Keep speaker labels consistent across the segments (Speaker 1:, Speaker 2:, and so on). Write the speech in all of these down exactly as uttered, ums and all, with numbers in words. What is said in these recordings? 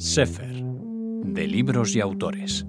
Speaker 1: Sefer, de libros y autores.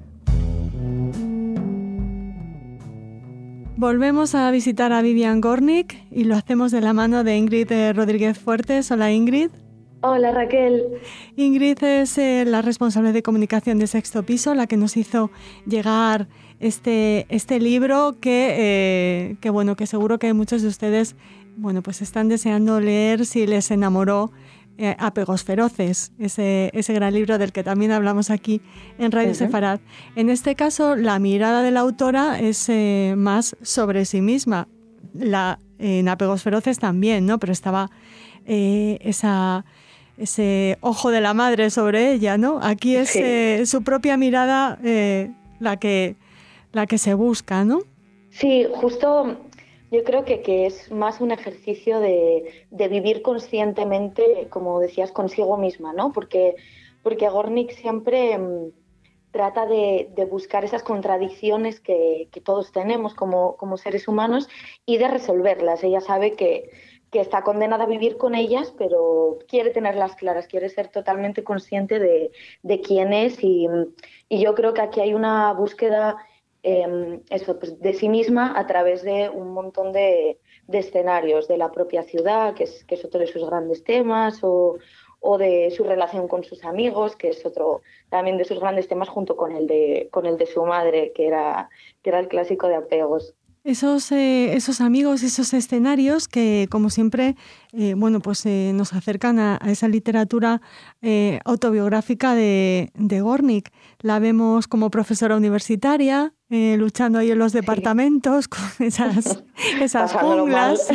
Speaker 2: Volvemos a visitar a Vivian Gornick y lo hacemos de la mano de Ingrid Rodríguez Fuertes. Hola, Ingrid.
Speaker 3: Hola, Raquel.
Speaker 2: Ingrid es eh, la responsable de comunicación de Sexto Piso, la que nos hizo llegar este, este libro que, eh, que, bueno, que seguro que muchos de ustedes bueno, pues están deseando leer si les enamoró eh, Apegos Feroces, ese, ese gran libro del que también hablamos aquí en Radio uh-huh. Sefarad. En este caso, la mirada de la autora es eh, más sobre sí misma. La, en Apegos Feroces también, ¿no? Pero estaba eh, esa... ese ojo de la madre sobre ella, ¿no? Aquí es sí. eh, su propia mirada eh, la que la que se busca, ¿no?
Speaker 3: Sí, justo yo creo que, que es más un ejercicio de, de vivir conscientemente, como decías, consigo misma, ¿no? Porque, porque Gornick siempre mmm, trata de, de buscar esas contradicciones que, que todos tenemos como, como seres humanos y de resolverlas. Ella sabe que que está condenada a vivir con ellas, pero quiere tenerlas claras, quiere ser totalmente consciente de, de quién es y, y yo creo que aquí hay una búsqueda eh, eso, pues de sí misma a través de un montón de, de escenarios, de la propia ciudad, que es, que es otro de sus grandes temas, o, o de su relación con sus amigos, que es otro también de sus grandes temas, junto con el de, con el de su madre, que era, que era el clásico de Apegos.
Speaker 2: Esos, eh, esos amigos, esos escenarios que, como siempre, eh, bueno, pues eh, nos acercan a, a esa literatura eh, autobiográfica de, de Gornick. La vemos como profesora universitaria, eh, luchando ahí en los departamentos, sí. con esas, esas junglas,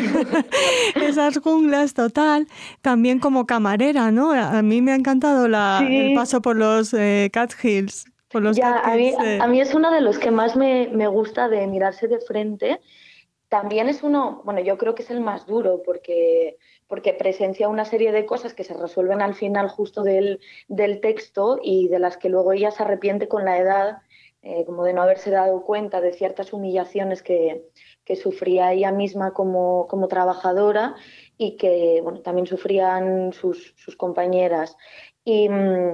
Speaker 2: esas junglas total. También como camarera, ¿no? A mí me ha encantado la, sí. el paso por los eh, Catskills.
Speaker 3: Ya, a mí, a mí es uno de los que más me, me gusta de mirarse de frente. También es uno, bueno, yo creo que es el más duro porque, porque presencia una serie de cosas que se resuelven al final justo del, del texto y de las que luego ella se arrepiente con la edad, eh, como de no haberse dado cuenta de ciertas humillaciones que, que sufría ella misma como, como trabajadora y que bueno, también sufrían sus, sus compañeras. Y...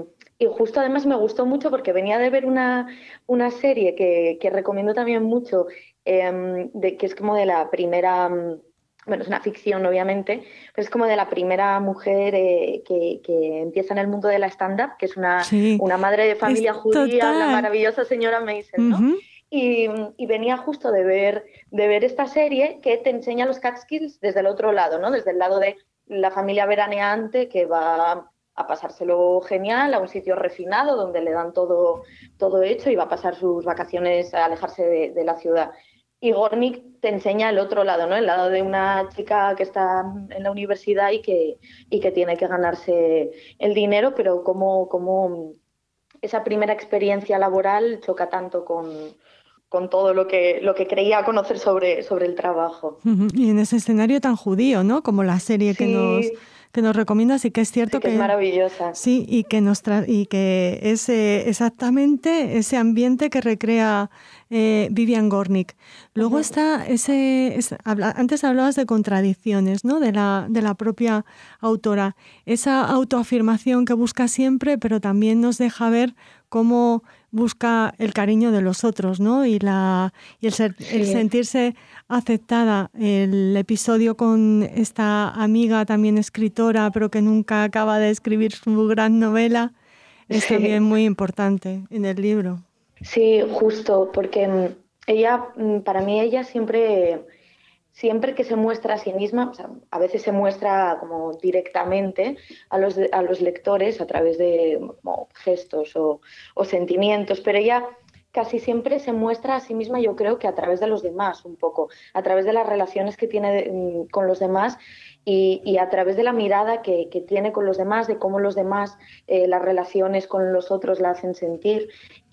Speaker 3: Y justo además me gustó mucho porque venía de ver una, una serie que, que recomiendo también mucho, eh, de, que es como de la primera, bueno, es una ficción obviamente, pero es como de la primera mujer eh, que, que empieza en el mundo de la stand-up, que es una,
Speaker 2: sí.
Speaker 3: una madre de familia
Speaker 2: es
Speaker 3: judía,
Speaker 2: total.
Speaker 3: la maravillosa señora Mason, ¿no? Uh-huh. Y, y venía justo de ver, de ver esta serie que te enseña los Catskills desde el otro lado, ¿no? Desde el lado de la familia veraneante que va a pasárselo genial a un sitio refinado donde le dan todo, todo hecho y va a pasar sus vacaciones a alejarse de, de la ciudad. Y Gornick te enseña el otro lado, ¿no? El lado de una chica que está en la universidad y que, y que tiene que ganarse el dinero, pero cómo, cómo esa primera experiencia laboral choca tanto con, con todo lo que, lo que creía conocer sobre, sobre el trabajo.
Speaker 2: Y en ese escenario tan judío, ¿no? Como la serie
Speaker 3: sí.
Speaker 2: que nos... que nos recomiendas y que es cierto
Speaker 3: sí, que,
Speaker 2: que
Speaker 3: es maravillosa.
Speaker 2: Sí, y que nos tra- y que es eh, exactamente ese ambiente que recrea eh, Vivian Gornick. Luego uh-huh. está ese, es, habla, antes hablabas de contradicciones, ¿no? De la de la propia autora, esa autoafirmación que busca siempre, pero también nos deja ver cómo busca el cariño de los otros, ¿no? Y la y el, ser, sí. el sentirse aceptada. El episodio con esta amiga también escritora, pero que nunca acaba de escribir su gran novela, es sí. también muy importante en el libro.
Speaker 3: Sí, justo, porque ella, para mí ella siempre, siempre que se muestra a sí misma, o sea, a veces se muestra como directamente a los, a los lectores a través de como, gestos o, o sentimientos, pero ella casi siempre se muestra a sí misma, yo creo que a través de los demás un poco, a través de las relaciones que tiene de, con los demás y, y a través de la mirada que, que tiene con los demás, de cómo los demás, eh, las relaciones con los otros la hacen sentir.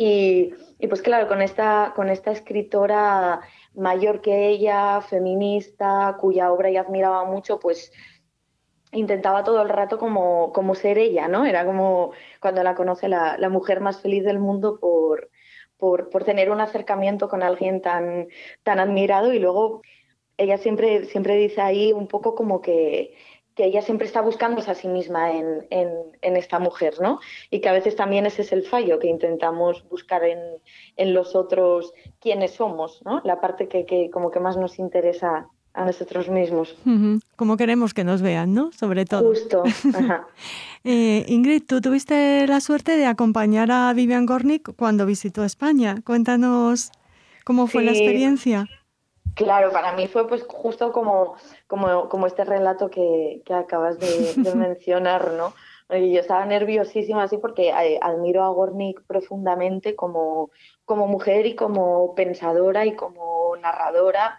Speaker 3: Y, y pues claro, con esta, con esta escritora mayor que ella, feminista, cuya obra ella admiraba mucho, pues intentaba todo el rato como, como ser ella, ¿no? Era como cuando la conoce la, la mujer más feliz del mundo por... Por, por tener un acercamiento con alguien tan, tan admirado y luego ella siempre, siempre dice ahí un poco como que, que ella siempre está buscándose a sí misma en, en, en esta mujer, ¿no? Y que a veces también ese es el fallo, que intentamos buscar en, en los otros quiénes somos, ¿no? La parte que, que como que más nos interesa a nosotros mismos.
Speaker 2: Uh-huh. Como queremos que nos vean, ¿no? Sobre todo.
Speaker 3: Justo. Ajá.
Speaker 2: eh, Ingrid, tú tuviste la suerte de acompañar a Vivian Gornick cuando visitó España. Cuéntanos cómo fue sí. la experiencia.
Speaker 3: Claro, para mí fue pues justo como, como, como este relato que, que acabas de, de mencionar, ¿no? Y yo estaba nerviosísima así porque admiro a Gornick profundamente como, como mujer y como pensadora y como narradora.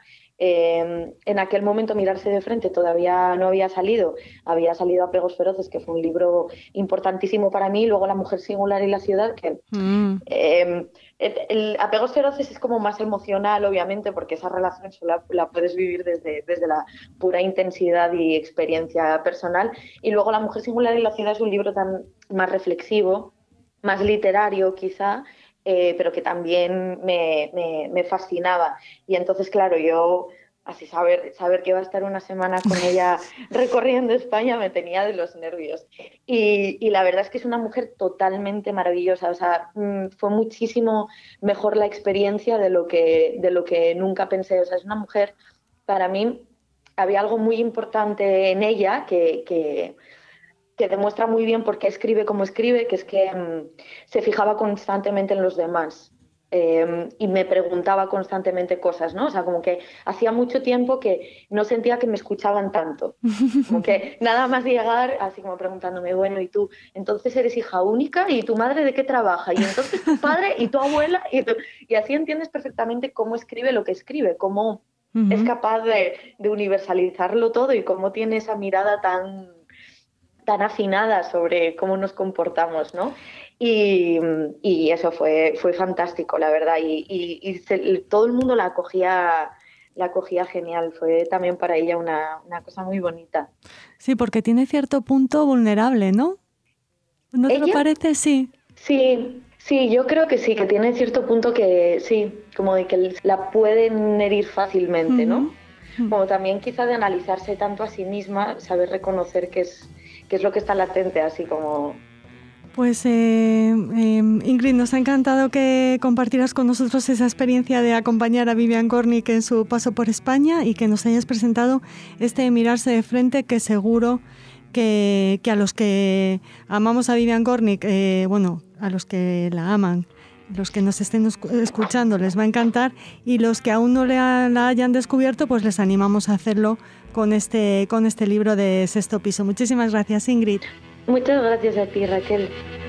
Speaker 3: Eh, en aquel momento Mirarse de frente todavía no había salido, había salido Apegos feroces, que fue un libro importantísimo para mí, luego La mujer singular y la ciudad, que mm. eh, el, el Apegos feroces es como más emocional, obviamente, porque esa relación solo la, la puedes vivir desde, desde la pura intensidad y experiencia personal, y luego La mujer singular y la ciudad es un libro tan más reflexivo, más literario quizá, Eh, pero que también me, me, me fascinaba. Y entonces, claro, yo, así saber, saber que iba a estar una semana con ella recorriendo España me tenía de los nervios. Y, y la verdad es que es una mujer totalmente maravillosa. O sea, fue muchísimo mejor la experiencia de lo que, de lo que nunca pensé. O sea, es una mujer, para mí, había algo muy importante en ella que... que que demuestra muy bien por qué escribe como escribe, que es que um, se fijaba constantemente en los demás eh, y me preguntaba constantemente cosas, ¿no? O sea, como que hacía mucho tiempo que no sentía que me escuchaban tanto. Como que nada más llegar, así como preguntándome, bueno, ¿y tú? Entonces eres hija única, ¿y tu madre de qué trabaja? Y entonces tu padre y tu abuela, y, tu... y así entiendes perfectamente cómo escribe lo que escribe, cómo uh-huh. es capaz de, de universalizarlo todo y cómo tiene esa mirada tan... tan afinada sobre cómo nos comportamos, ¿no? Y, y eso fue, fue fantástico, la verdad, y, y, y se, todo el mundo la acogía, la acogía genial, fue también para ella una, una cosa muy bonita.
Speaker 2: Sí, porque tiene cierto punto vulnerable, ¿no? ¿No te ¿Ella? lo parece? Sí.
Speaker 3: Sí, sí, yo creo que sí, que tiene cierto punto que sí, como de que la pueden herir fácilmente, ¿no? Uh-huh. Como también quizá de analizarse tanto a sí misma, saber reconocer que es que es lo que está latente, así como...
Speaker 2: Pues eh, eh, Ingrid, nos ha encantado que compartieras con nosotros esa experiencia de acompañar a Vivian Gornick en su paso por España y que nos hayas presentado este Mirarse de frente, que seguro que, que a los que amamos a Vivian Gornick, eh, bueno, a los que la aman, los que nos estén escuchando les va a encantar, y los que aún no la hayan descubierto, pues les animamos a hacerlo con este, con este libro de Sexto Piso. Muchísimas gracias, Ingrid.
Speaker 3: Muchas gracias a ti, Raquel.